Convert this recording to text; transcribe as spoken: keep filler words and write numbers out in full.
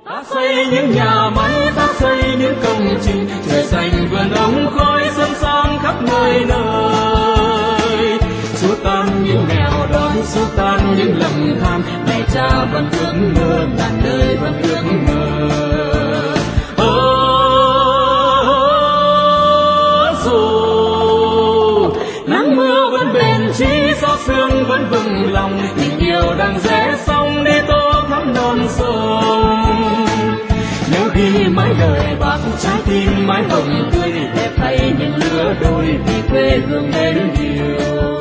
Ta xây những nhà máy, ta xây những công trình, trời xanh vườn ống khói xuân sang khắp nơi nơi. Xua tan những nghèo đói, xua tan những lầm than, mẹ cha vẫn ước mơ, ngàn đời vẫn ước mơ. Nắng mưa vẫn bền chí, gió sương vẫn vững lòng, tình yêu đang rẽ sông đi tô thắm non sông. Nhớ ghi mãi lời bác, trái tim mãi hồng tươi, để thay những lứa đôi vì quê hương mến yêu.